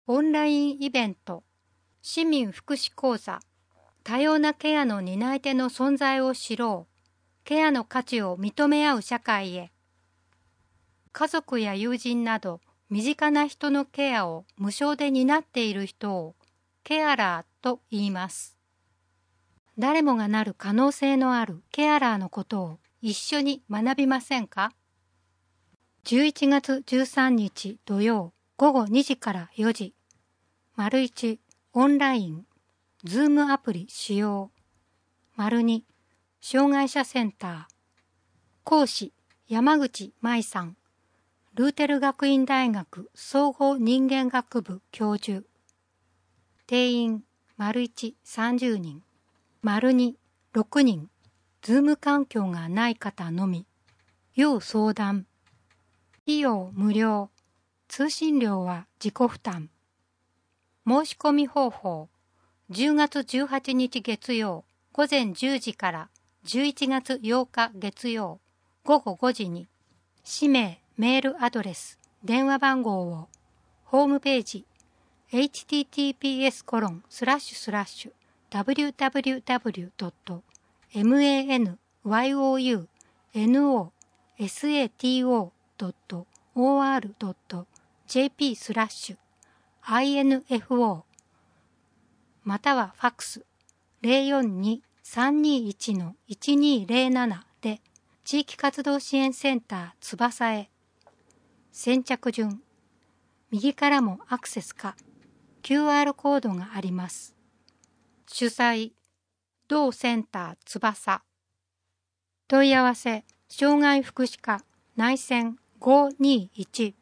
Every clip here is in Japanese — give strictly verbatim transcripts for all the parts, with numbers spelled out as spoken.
オンラインイベント、市民福祉講座、多様なケアの担い手の存在を知ろう、ケアの価値を認め合う社会へ。家族や友人など身近な人のケアを無償で担っている人をケアラーと言います。誰もがなる可能性のあるケアラーのことを一緒に学びませんか？じゅういちがつじゅうさんにち土曜ごごにじからよじ、丸いちオンライン、ズームアプリ使用、丸に障害者センター、講師山口舞さん、ルーテル学院大学総合人間学部教授、定員丸いちさんじゅうにん、丸にろくにん、ズーム環境がない方のみ、要相談、費用無料、通信料は自己負担。申し込み方法、じゅうがつじゅうはちにち月曜午前じゅうじからじゅういちがつようか月曜午後ごじに、氏名、メールアドレス、電話番号をホームページ エイチティーティーピーエスコロンスラッシュスラッシュダブリューダブリューダブリュードットマンヨウノサトドットオーアールドットジェーピースラッシュアイエヌエフオー またはファックス ゼロよんに さんにいち いちにゼロなな で地域活動支援センター翼へ。先着順、右からもアクセスか キューアール コードがあります。主催、同センター翼。問い合わせ、障害福祉課内線ごにいち。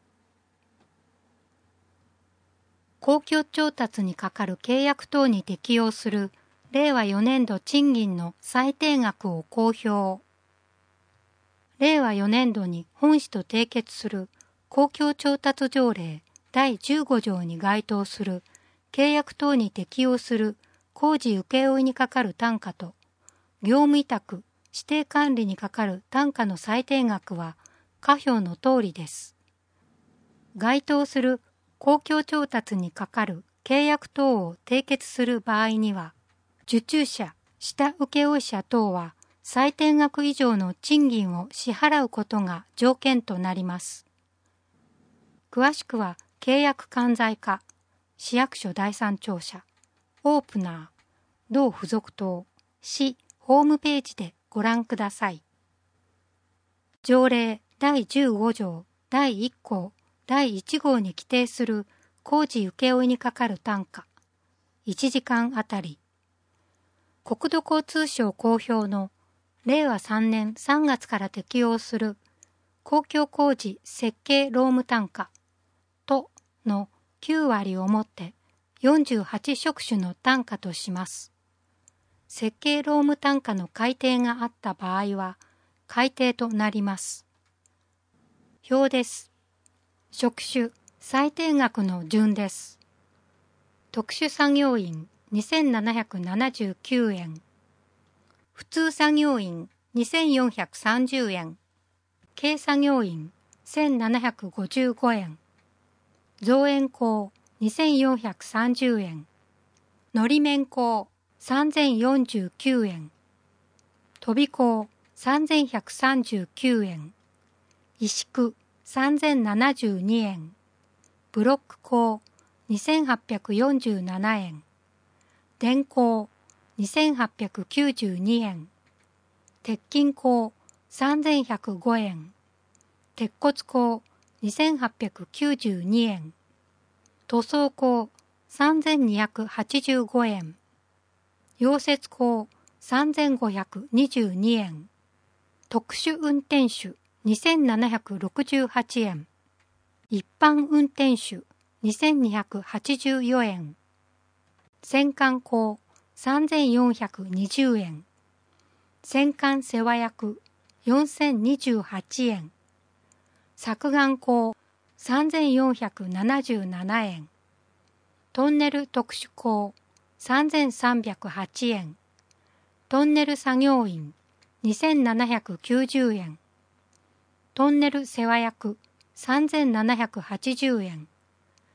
公共調達にかかる契約等に適用するれいわよねんど賃金の最低額を公表。れいわよねんどに本市と締結する公共調達条例だいじゅうごじょうに該当する契約等に適用する工事請負にかかる単価と業務委託・指定管理にかかる単価の最低額は下表の通りです。該当する公共調達にかかる契約等を締結する場合には、受注者、下請負者等は最低額以上の賃金を支払うことが条件となります。詳しくは契約管財課、市役所第三庁舎、オープナー、同付属等、市ホームページでご覧ください。条例だいじゅうごじょうだいいっこうだいいちごうに規定する工事請負にかかる単価、いちじかんあたり、国土交通省公表のれいわさんねんさんがつから適用する公共工事設計労務単価とのきゅうわりをもってよんじゅうはちしょくしゅの単価とします。設計労務単価の改定があった場合は改定となります。表です。職種、最低額の順です。特殊作業員にせんななひゃくななじゅうきゅうえん、普通作業員にせんよんひゃくさんじゅうえん、軽作業員せんななひゃくごじゅうごえん、造園工にせんよんひゃくさんじゅうえん、のり面工さんぜんよんじゅうきゅうえん、飛び工さんぜんひゃくさんじゅうきゅうえん、石工さんぜんななじゅうにえん、ブロック工にせんはっぴゃくよんじゅうななえん、電工にせんはっぴゃくきゅうじゅうにえん、鉄筋工さんぜんひゃくごえん、鉄骨工にせんはっぴゃくきゅうじゅうにえん、塗装工さんぜんにひゃくはちじゅうごえん、溶接工さんぜんごひゃくにじゅうにえん、特殊運転手にせんななひゃくろくじゅうはちえん、一般運転手にせんにひゃくはちじゅうよえん、洗艦工さんぜんよんひゃくにじゅうえん、洗艦世話役よんせんにじゅうはちえん、削岩工さんぜんよんひゃくななじゅうななえん、トンネル特殊工さんぜんさんびゃくはちえん、トンネル作業員にせんななひゃくきゅうじゅうえん、トンネル世話役さんぜんななひゃくはちじゅうえん、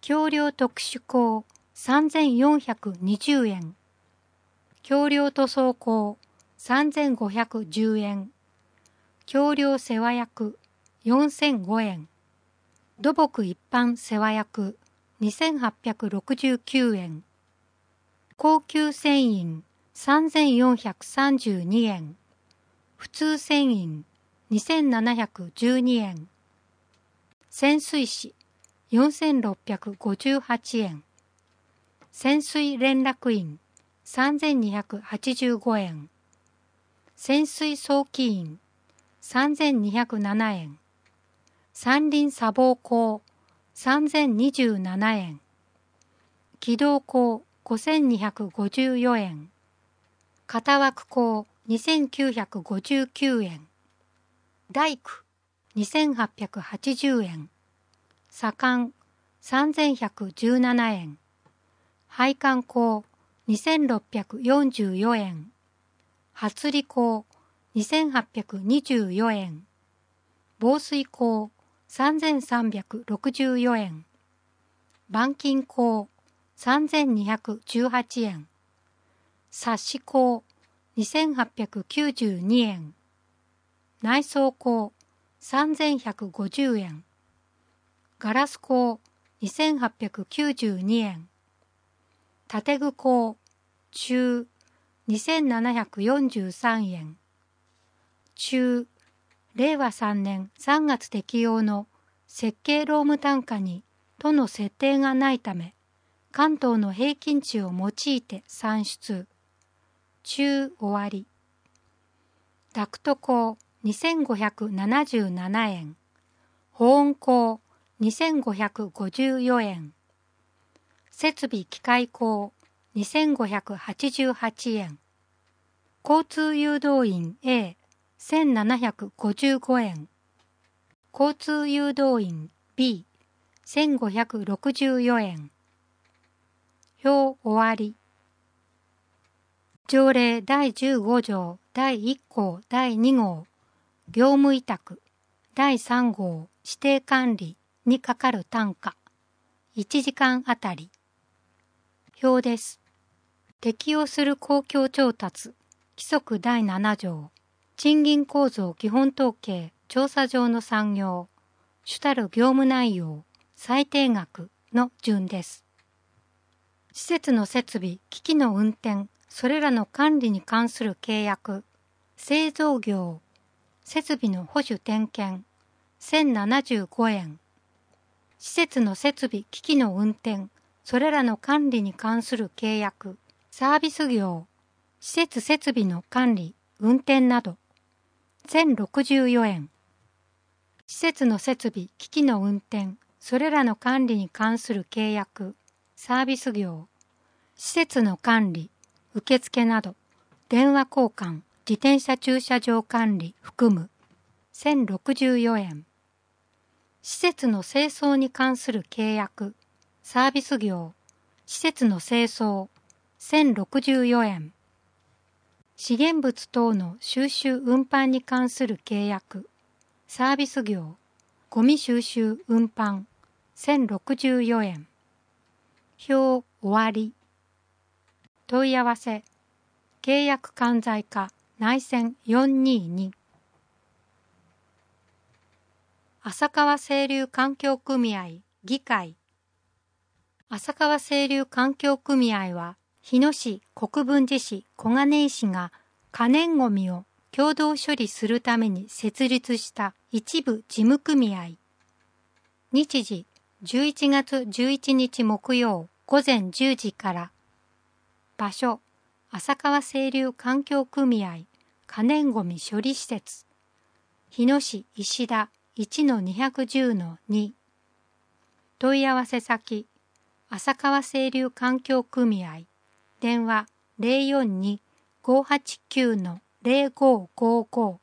橋梁特殊鋼さんぜんよんひゃくにじゅうえん、橋梁塗装鋼さんぜんごひゃくじゅうえん、橋梁世話薬よんせんごえん、土木一般世話薬にせんはっぴゃくろくじゅうきゅうえん、高級繊維さんぜんよんひゃくさんじゅうにえん、普通繊維にせんななひゃくじゅうにえん、潜水士よんせんろっぴゃくごじゅうはちえん、潜水連絡員さんぜんにひゃくはちじゅうごえん、潜水早期員さんぜんにひゃくななえん、山林砂防工さんぜんにじゅうななえん、軌道工ごせんにひゃくごじゅうよえん、型枠工にせんきゅうひゃくごじゅうきゅうえん、大工にせんはっぴゃくはちじゅうえん、左官さんぜんひゃくじゅうななえん、配管工にせんろっぴゃくよんじゅうよえん、発理工にせんはっぴゃくにじゅうよえん、防水工さんぜんさんびゃくろくじゅうよえん、板金工さんぜんにひゃくじゅうはちえん、冊子工にせんはっぴゃくきゅうじゅうにえん、内装工さんぜんひゃくごじゅうえん、ガラス工にせんはっぴゃくきゅうじゅうにえん、建具工中にせんななひゃくよんじゅうさんえん、中れいわさんねんさんがつ適用の設計労務単価に都の設定がないため、関東の平均値を用いて算出。中終わり。ダクト工にせんごひゃくななじゅうななえん、保温工にせんごひゃくごじゅうよえん、設備機械工にせんごひゃくはちじゅうはちえん、交通誘導員 Aせんななひゃくごじゅうごえん、交通誘導員 Bせんごひゃくろくじゅうよえん。表終わり。条例だいじゅうご条だいいっ項だいに号業務委託だいさん号指定管理にかかる単価いちじかんあたり。表です。適用する公共調達規則だいなな条賃金構造基本統計調査上の産業主たる業務内容最低額の順です。施設の設備機器の運転それらの管理に関する契約製造業設備の保守点検せんななじゅうごえん、施設の設備機器の運転それらの管理に関する契約サービス業施設設備の管理運転などせんろくじゅうよえん、施設の設備機器の運転それらの管理に関する契約サービス業施設の管理受付など電話交換自転車駐車場管理含むせんろくじゅうよえん、施設の清掃に関する契約サービス業施設の清掃せんろくじゅうよえん、資源物等の収集運搬に関する契約サービス業ゴミ収集運搬せんろくじゅうよえん。表終わり。問い合わせ契約管財課内線よんにに。浅川清流環境組合議会。浅川清流環境組合は日野市、国分寺市、小金井市が可燃ごみを共同処理するために設立した一部事務組合。日時じゅういちがつじゅういちにち木曜午前じゅうじから。場所浅川清流環境組合可燃ごみ処理施設日野市石田 いちのにひゃくじゅうのに。問い合わせ先浅川清流環境組合電話 ゼロよんに ごーはちきゅう のゼロごーごーご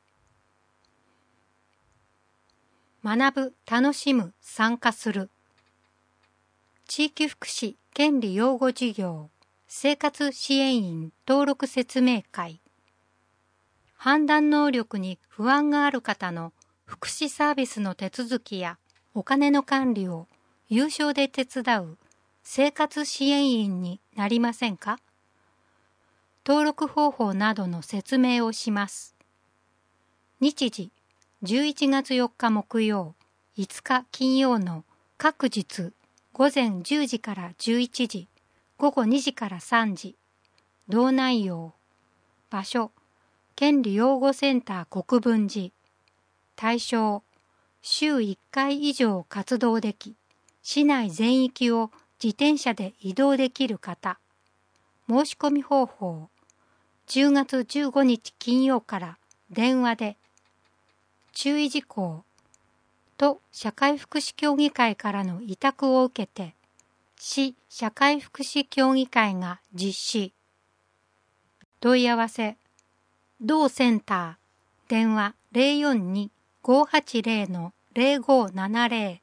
ー。学ぶ、楽しむ、参加する。地域福祉権利擁護事業生活支援員登録説明会。判断能力に不安がある方の福祉サービスの手続きやお金の管理を有償で手伝う生活支援員になりませんか？登録方法などの説明をします。日時じゅういちがつよっか木曜、いつか金曜の各日午前じゅうじからじゅういちじ、午後にじからさんじ。同内容。場所、権利擁護センター国分寺。対象、週いっかい以上活動でき、市内全域を自転車で移動できる方。申し込み方法、じゅうがつじゅうごにち金曜から電話で。注意事項、都社会福祉協議会からの委託を受けて、市社会福祉協議会が実施。問い合わせ、同センター、電話 ゼロよんに ごーはちゼロ のゼロごーななゼロ。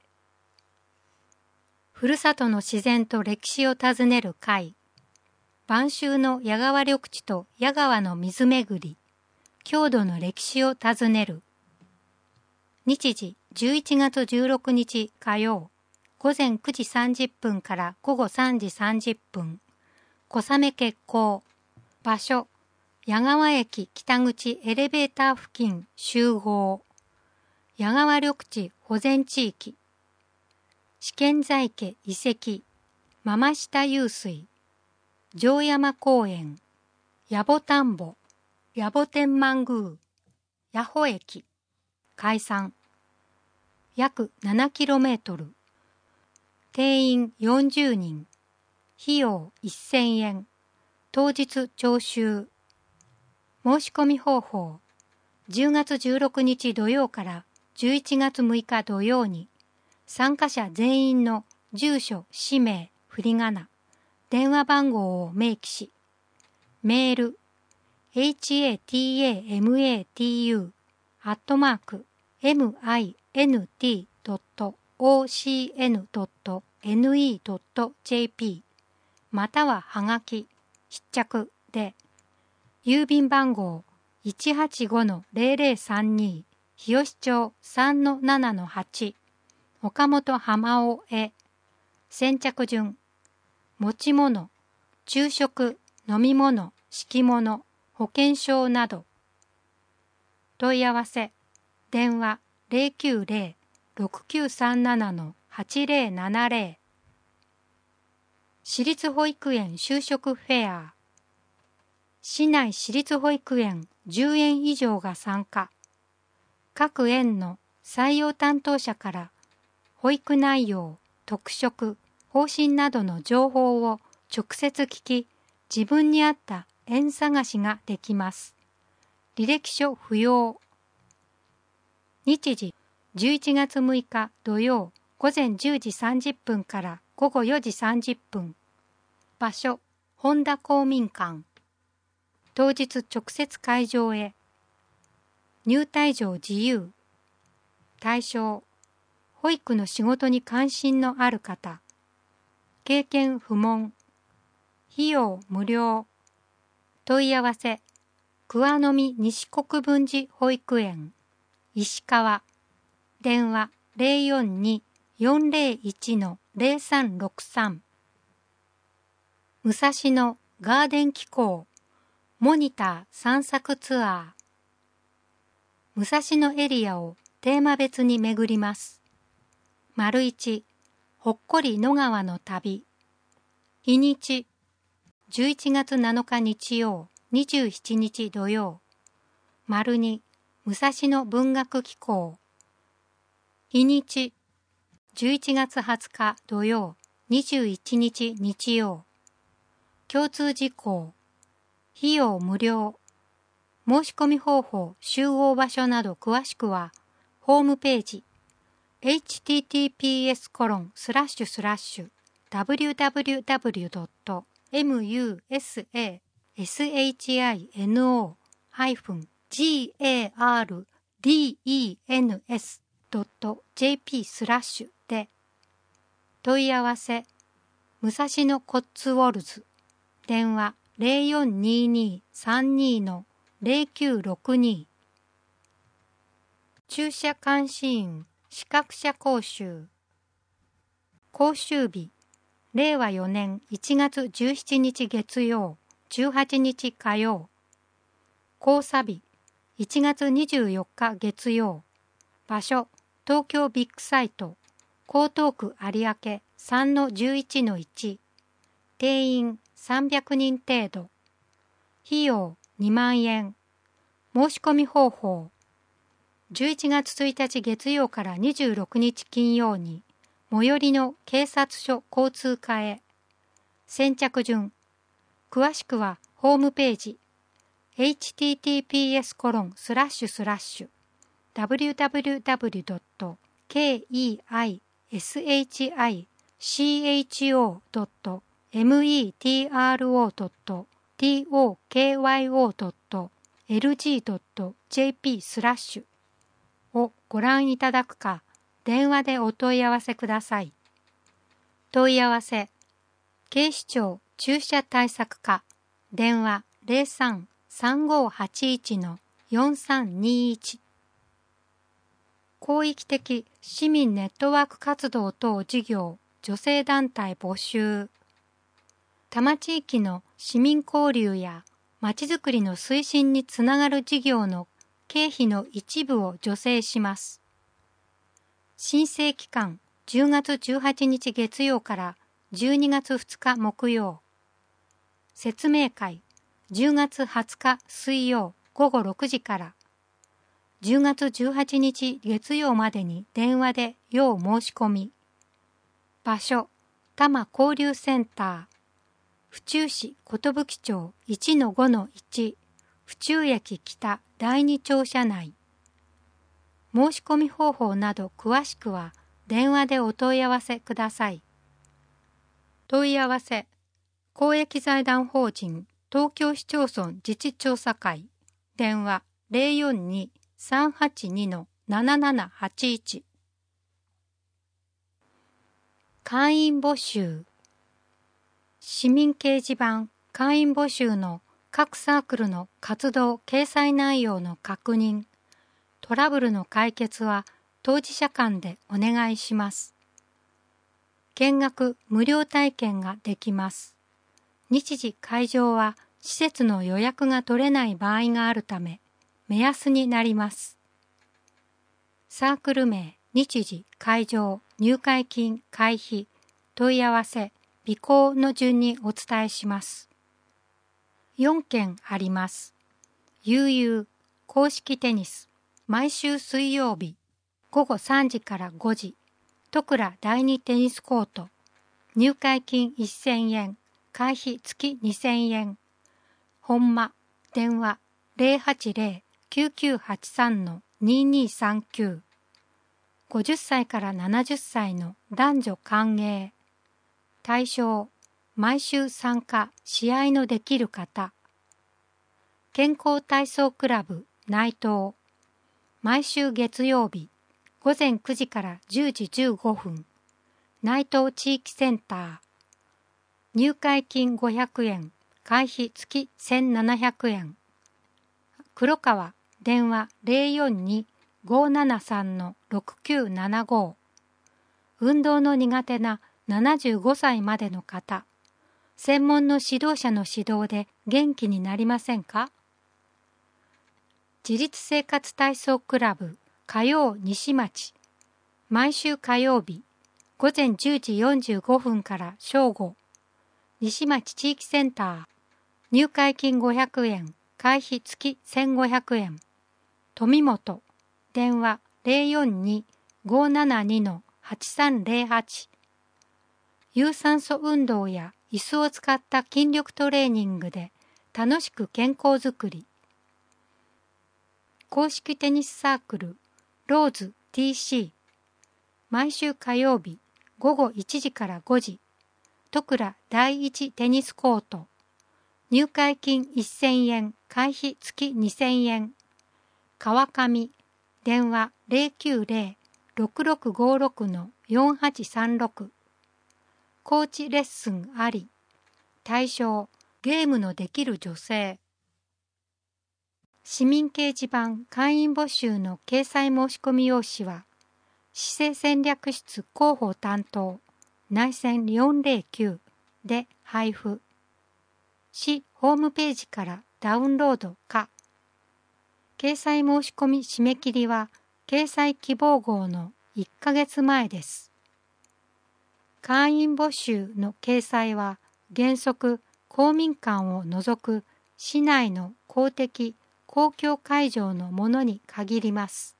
ふるさとの自然と歴史を訪ねる会。晩秋の矢川緑地と矢川の水めぐり、郷土の歴史を訪ねる。日時じゅういちがつじゅうろくにち火曜、午前くじさんじゅっぷんから午後さんじさんじゅっぷん。小雨決行。場所、矢川駅北口エレベーター付近集合。矢川緑地保全地域。試験在家遺跡。ママ下湧水。城山公園。野暮田んぼ。野暮天満宮。矢保駅。解散。約 ななキロメートル。定員よんじゅうにん。費用せんえん。当日徴収。申し込み方法。じゅうがつじゅうろくにち土曜からじゅういちがつむいか土曜に、参加者全員の住所、氏名、振り仮名、電話番号を明記し、メール、エイチエーティーエーエムエーティーユー アットマーク エムアイエヌティードットオーシーエヌドットエヌイードットジェーピー またははがき、必着で、郵便番号 いちはちごのゼロゼロさんに 日吉町 さんのななのはち 岡本浜尾へ。先着順、持ち物、昼食、飲み物、敷物、保険証など。問い合わせ、電話 ゼロきゅうゼロ ろくきゅうさんななのはちゼロななゼロ。私立保育園就職フェア。市内私立保育園じゅうえん以上が参加。各園の採用担当者から保育内容、特色、方針などの情報を直接聞き、自分に合った園探しができます。履歴書不要。日時じゅういちがつむいか土曜午前じゅうじさんじゅっぷんから午後よじさんじゅっぷん。場所、本田公民館。当日直接会場へ。入退場自由。対象、保育の仕事に関心のある方。経験不問。費用無料。問い合わせ、桑の実西国分寺保育園。石川。電話 ゼロよんに よんゼロいちのゼロさんろくさん。武蔵野ガーデン機構。モニター散策ツアー。武蔵野エリアをテーマ別に巡ります。丸一、ほっこり野川の旅。日にち、じゅういちがつなのか日曜、にじゅうしちにち土曜。丸二、武蔵野文学機構。日にち、じゅういちがつはつか土曜、にじゅういちにち日曜。共通事項。費用無料。申し込み方法、集合場所など詳しくは、ホームページ、エイチティーティーピーエスコロンスラッシュスラッシュダブリューダブリューダブリュードットムサシノガーデンスドットジェーピースラッシュで。問い合わせ、武蔵野コッツウォルズ。電話ゼロよんにーにーさんにーのゼロきゅうろくに。駐車監視員資格者講習。 講習日、れいわよねんいちがつじゅうしちにち月曜、じゅうはちにち火曜。講座日、いちがつにじゅうよっか月曜。場所、東京ビッグサイト、江東区有明 さんのじゅういちのいち。定員さんびゃくにん程度。費用にまんえん。申し込み方法。じゅういちがつついたち月曜からにじゅうろくにち金曜に、最寄りの警察署交通課へ。先着順。詳しくはホームページ エイチティーティーピーエスコロンスラッシュスラッシュダブリューダブリューダブリュードットケーイーアイエスエイチアイシーエイチオードットメトロドットトクヨドットエルジードットジェーピー スラッシュをご覧いただくか、電話でお問い合わせください。問い合わせ、警視庁駐車対策課、電話 ゼロさん さんごはちいち よんさんにいち。広域的市民ネットワーク活動等事業女性団体募集。多摩地域の市民交流やまちづくりの推進につながる事業の経費の一部を助成します。申請期間じゅうがつじゅうはちにち月曜からじゅうにがつふつか木曜。説明会じゅうがつはつか水曜ごごろくじから。じゅうがつじゅうはちにち月曜までに電話で要申し込み。場所、多摩交流センター。府中市寿町 いちのごのいち。府中駅北だいに庁舎内。申し込み方法など詳しくは電話でお問い合わせください。問い合わせ、公益財団法人東京市町村自治調査会、電話 ゼロよんに さんはちに ななななはちいち。会員募集。市民掲示板会員募集の各サークルの活動掲載内容の確認、トラブルの解決は当事者間でお願いします。見学無料体験ができます。日時会場は施設の予約が取れない場合があるため目安になります。サークル名、日時、会場、入会金、会費、問い合わせ、備考の順にお伝えします。よんけんあります。悠々、公式テニス、毎週水曜日、ごごさんじからごじ、戸倉だいにテニスコート、入会金せんえん、会費月にせんえん。本間、電話 ゼロはちゼロ きゅうきゅうはちさん ににさんきゅう。ごじゅっさいからななじゅっさいの男女歓迎。対象、毎週参加、試合のできる方。健康体操クラブ内藤。毎週月曜日、ごぜんくじからじゅうじじゅうごふん。内藤地域センター。入会金ごひゃくえん、会費月せんななひゃくえん。黒川、電話 ゼロよんに ごななさん ろくきゅうななご。運動の苦手なななじゅうごさいまでの方、専門の指導者の指導で元気になりませんか？自立生活体操クラブ火曜西町。毎週火曜日、ごぜんじゅうじよんじゅうごふんから正午。西町地域センター。入会金ごひゃくえん、会費月せんごひゃくえん。富本、電話 ゼロよんに ごななに はちさんゼロはち。有酸素運動や椅子を使った筋力トレーニングで楽しく健康づくり。公式テニスサークルローズ ティーシー。毎週火曜日ごごいちじからごじ。戸倉だいいちテニスコート。入会金せんえん、会費月にせんえん。川上、電話 ゼロきゅうゼロ ろくろくごろく よんはちさんろく。コーチレッスンあり。対象、ゲームのできる女性。市民掲示板会員募集の掲載申し込み用紙は、市政戦略室広報担当、 内線よんぜろきゅうで配布。市ホームページからダウンロードか。掲載申し込み締め切りは掲載希望号のいっかげつまえです。会員募集の掲載は原則公民館を除く市内の公的公共会場のものに限ります。